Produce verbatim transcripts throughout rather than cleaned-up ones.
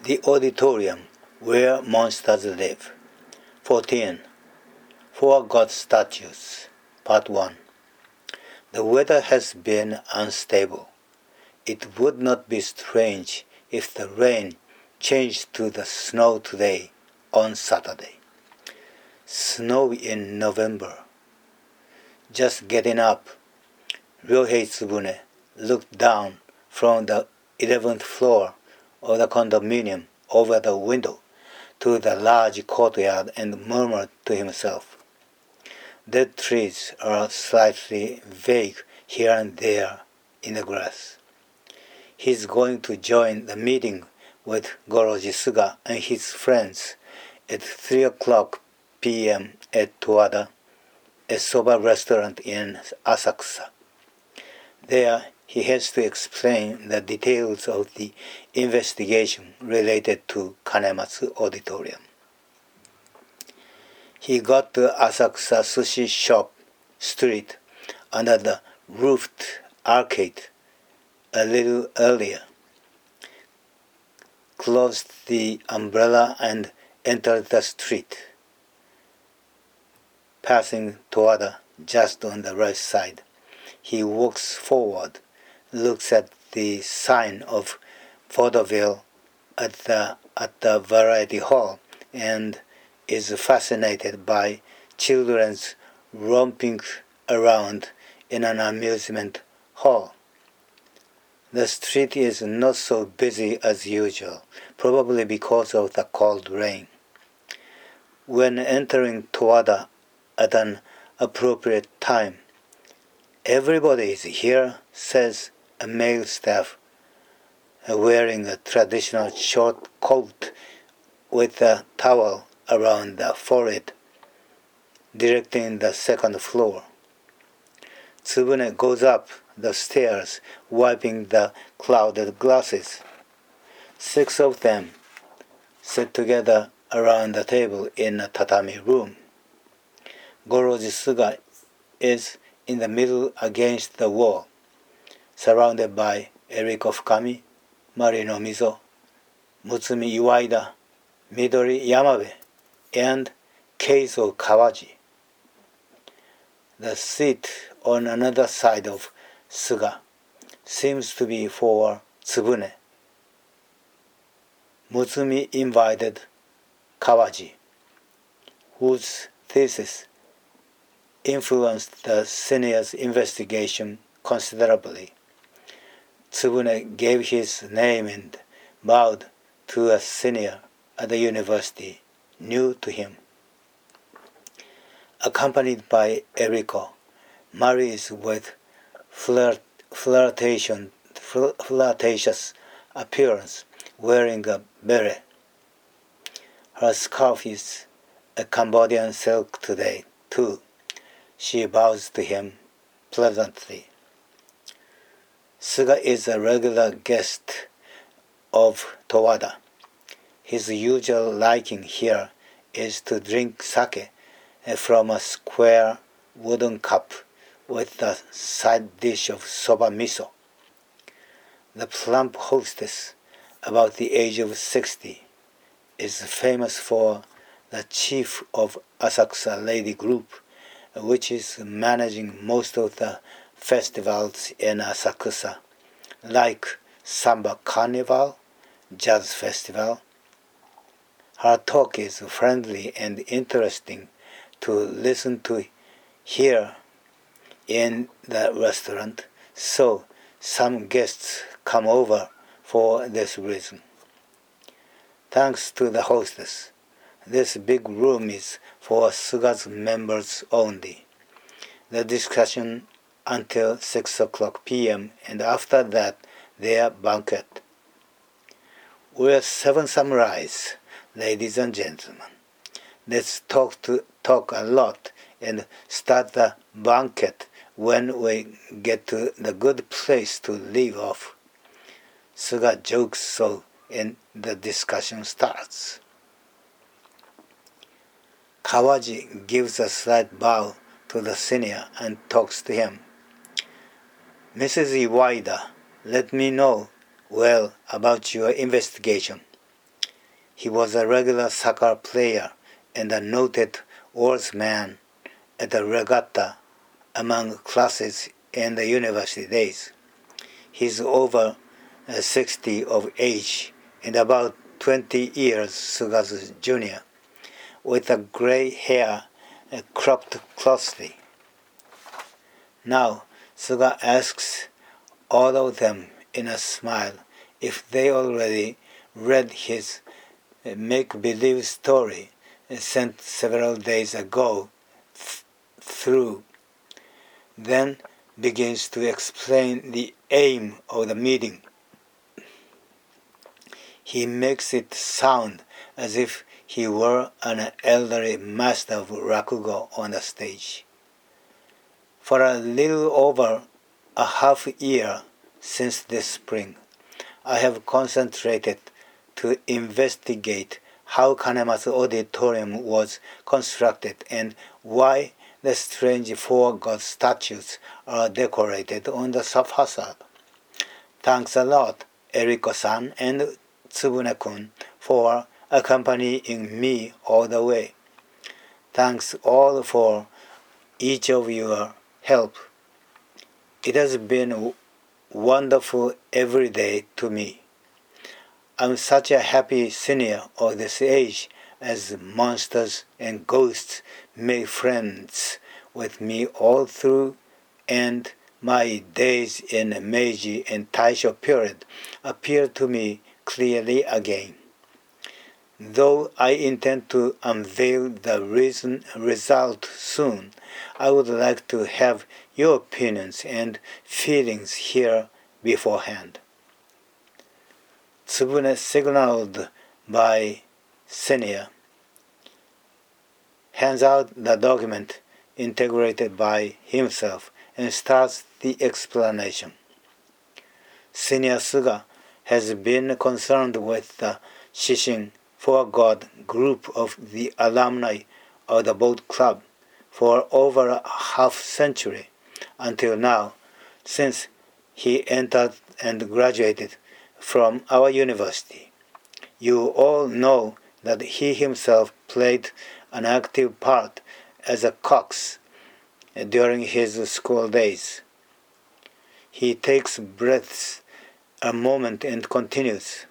The Auditorium Where Monsters Live. fourteen. Four God Statues. Part one. The weather has been unstable. It would not be strange if the rain changed to the snow today on Saturday. Snow in November. Just getting up, Ryohei Tsubune looked down from the eleventh floor of the condominium over the window to the large courtyard and murmured to himself. Dead trees are slightly vague here and there in the grass. He's going to join the meeting with Goroji Suga and his friends at three o'clock p m at Towada, a soba restaurant in Asakusa. There, he has to explain the details of the investigation related to Kanematsu Auditorium. He got to Asakusa Sushi Shop Street under the roofed arcade a little earlier, closed the umbrella and entered the street, passing Towada just on the right side. He walks forward, looks at the sign of vaudeville at the, at the variety hall, and is fascinated by children's romping around in an amusement hall. The street is not so busy as usual, probably because of the cold rain. When entering Towada at an appropriate time, "Everybody is here," says a male staff, wearing a traditional short coat with a towel around the forehead, directing the second floor. Tsubune goes up the stairs, wiping the clouded glasses. Six of them sit together around the table in a tatami room. Goroji Suga is in the middle against the wall, surrounded by Eriko Fukami, Marino Mizo, Mutsumi Iwaida, Midori Yamabe, and Keizo Kawaji. The seat on another side of Suga seems to be for Tsubune. Mutsumi invited Kawaji, whose thesis influenced the senior's investigation considerably. Tsubune gave his name and bowed to a senior at the university new to him. Accompanied by Eriko, Mari is with flirt, flirtation, flirtatious appearance, wearing a beret. Her scarf is a Cambodian silk today, too. She bows to him pleasantly. Suga is a regular guest of Towada. His usual liking here is to drink sake from a square wooden cup with a side dish of soba miso. The plump hostess, about the age of sixty, is famous for the chief of Asakusa Lady Group, which is managing most of the festivals in Asakusa, like Samba Carnival, Jazz Festival. Her talk is friendly and interesting to listen to here in the restaurant, so some guests come over for this reason. Thanks to the hostess, this big room is for Suga's members only. The discussion until six o'clock p m and after that their banquet. We're seven samurais, ladies and gentlemen. Let's talk to talk a lot and start the banquet when we get to the good place to leave off. Suga jokes so and the discussion starts. Kawaji gives a slight bow to the senior and talks to him. "Missus Iwaida, let me know well about your investigation. He was a regular soccer player and a noted oarsman at the regatta among classes in the university days. He's over uh, sixty of age and about twenty years Suga's junior, with a gray hair uh, cropped closely. Now, Suga asks all of them in a smile if they already read his uh, make-believe story uh, sent several days ago th- through. Then begins to explain the aim of the meeting. He makes it sound as if he were an elderly master of rakugo on the stage. For a little over a half year since this spring, I have concentrated to investigate how Kanematsu Auditorium was constructed and why the strange four god statues are decorated on the facade. Thanks a lot, Eriko-san and Tsubune-kun, for accompanying me all the way. Thanks all for each of your help. It has been wonderful every day to me. I'm such a happy senior of this age as monsters and ghosts make friends with me all through, and my days in the Meiji and Taisho period appear to me clearly again. Though I intend to unveil the reason result soon, I would like to have your opinions and feelings here beforehand. Tsubune, signaled by senior, hands out the document integrated by himself and starts the explanation. Senior Suga has been concerned with the Shishin Four God group of the alumni of the boat club for over a half century until now, since he entered and graduated from our university. You all know that he himself played an active part as a cox during his school days. He takes breaths a moment and continues.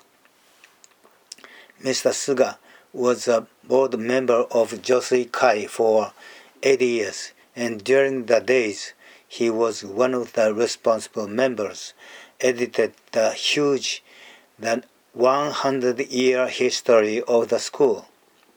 Mister Suga was a board member of Josei Kai for eight years, and during the days he was one of the responsible members, edited the huge, the one hundred year history of the school.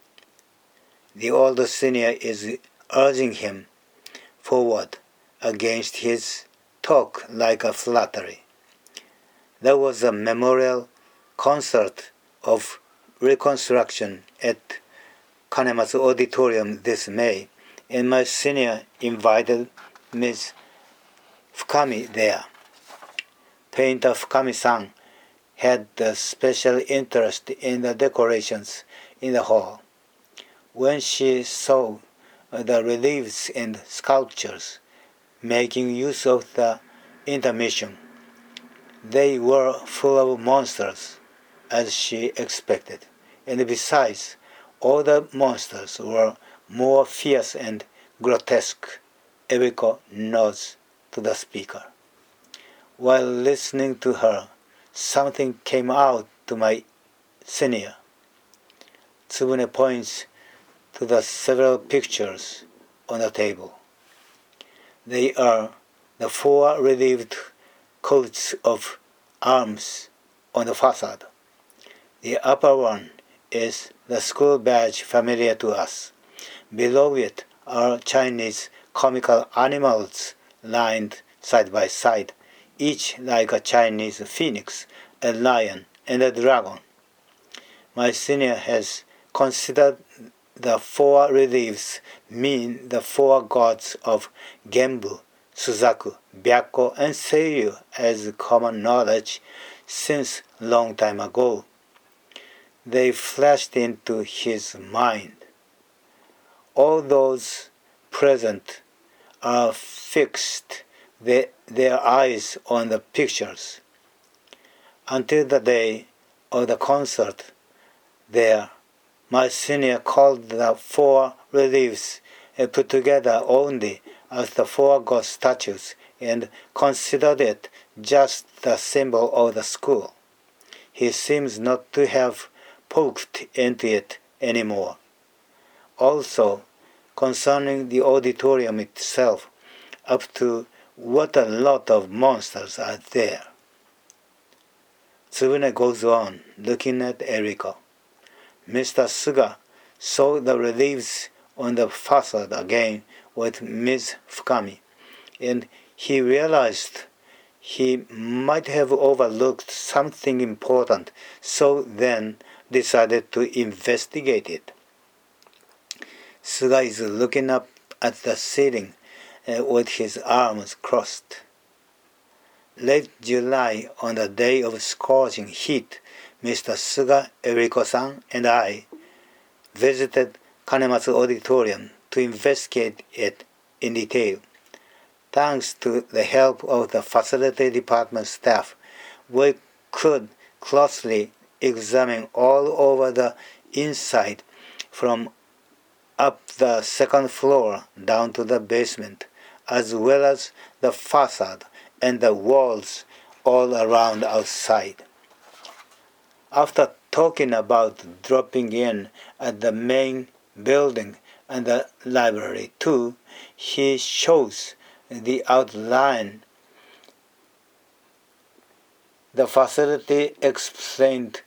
The old senior is urging him forward against his talk like a flattery. There was a memorial concert of reconstruction at Kanematsu Auditorium this May, and my senior invited Miss Fukami there. Painter Fukami-san had a special interest in the decorations in the hall. When she saw the reliefs and sculptures making use of the intermission, they were full of monsters, as she expected, and besides, all the monsters were more fierce and grotesque. Eriko nods to the speaker. While listening to her, something came out to my senior. Tsubune points to the several pictures on the table. They are the four relieved coats of arms on the facade. The upper one is the school badge familiar to us. Below it are Chinese comical animals lined side by side, each like a Chinese phoenix, a lion, and a dragon. My senior has considered the four reliefs mean the four gods of Genbu, Suzaku, Byakko, and Seiryu as common knowledge since long time ago. They flashed into his mind. All those present are fixed the, their eyes on the pictures. Until the day of the concert, there. My senior called the four reliefs put together only as the four god statues and considered it just the symbol of the school. He seems not to have poked into it anymore. Also, concerning the auditorium itself, up to what a lot of monsters are there. Tsubune goes on, looking at Eriko. Mister Suga saw the reliefs on the facade again with Miss Fukami, and he realized he might have overlooked something important, so then decided to investigate it. Suga is looking up at the ceiling uh, with his arms crossed. Late July, on the day of scorching heat, Mister Suga, Eriko-san, and I visited Kanematsu Auditorium to investigate it in detail. Thanks to the help of the facility department staff, we could closely examine all over the inside from up the second floor down to the basement, as well as the facade and the walls all around outside. After talking about dropping in at the main building and the library too, he shows the outline. The facility explained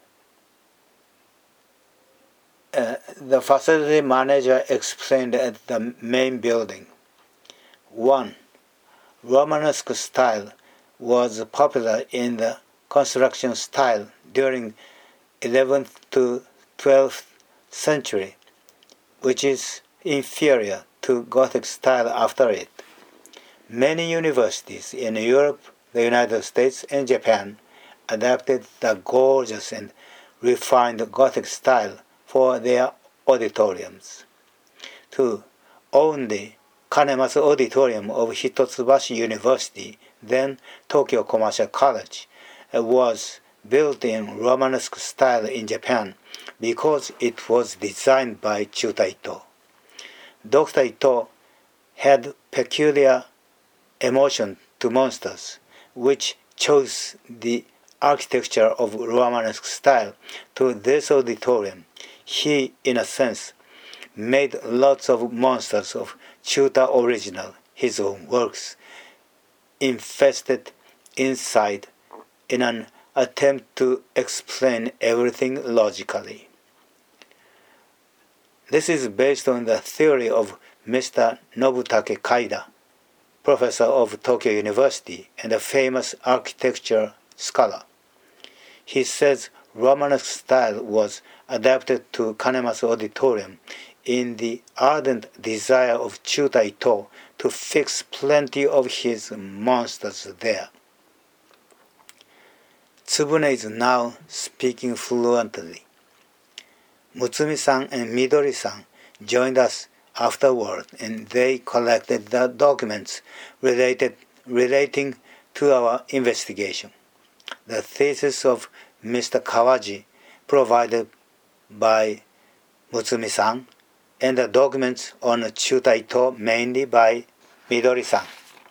uh, the facility manager explained at the main building. One, Romanesque style was popular in the construction style during eleventh to twelfth century, which is inferior to Gothic style after it. Many universities in Europe, the United States, and Japan adapted the gorgeous and refined Gothic style for their auditoriums. Two, only Kanematsu Auditorium of Hitotsubashi University, then Tokyo Commercial College, was built in Romanesque style in Japan because it was designed by Chuta Ito. Doctor Ito had peculiar emotion to monsters, which chose the architecture of Romanesque style to this auditorium. He, in a sense, made lots of monsters of Chuta original, his own works, infested inside in an attempt to explain everything logically. This is based on the theory of Mister Nobutake Kaida, professor of Tokyo University and a famous architecture scholar. He says Romanesque style was adapted to Kanematsu Auditorium in the ardent desire of Chuta Ito to fix plenty of his monsters there. Tsubune is now speaking fluently. Mutsumi-san and Midori-san joined us afterward, and they collected the documents related, relating to our investigation. The thesis of Mister Kawaji provided by Mutsumi-san, and the documents on Chuta Ito mainly by Midori-san.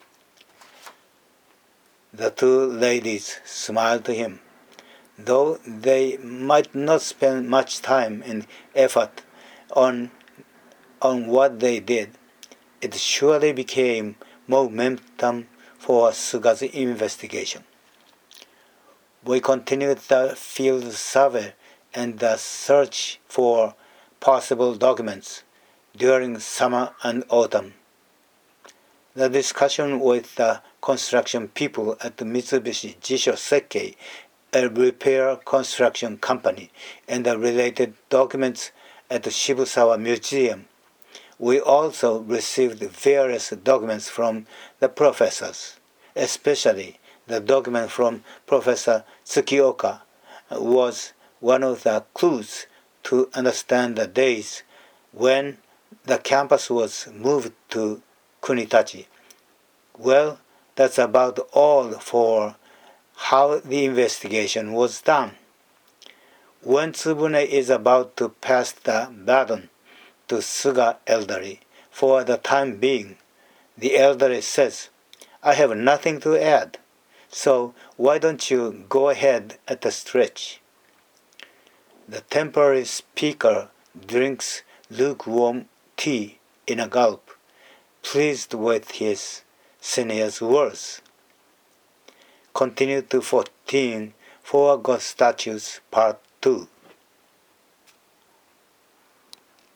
The two ladies smiled to him. Though they might not spend much time and effort on, on what they did, it surely became momentum for Suga's investigation. We continued the field survey and the search for possible documents during summer and autumn. The discussion with the construction people at the Mitsubishi Jisho Sekkei, a repair construction company, and the related documents at the Shibusawa Museum. We also received various documents from the professors, especially the document from Professor Tsukioka was one of the clues to understand the days when the campus was moved to Kunitachi. Well, that's about all for how the investigation was done. When Tsubune is about to pass the baton to Suga elderly, for the time being, the elderly says, "I have nothing to add, so why don't you go ahead at the stretch?" The temporary speaker drinks lukewarm tea in a gulp, pleased with his senior's words. Continue to fourteen, Four God Statues, Part two.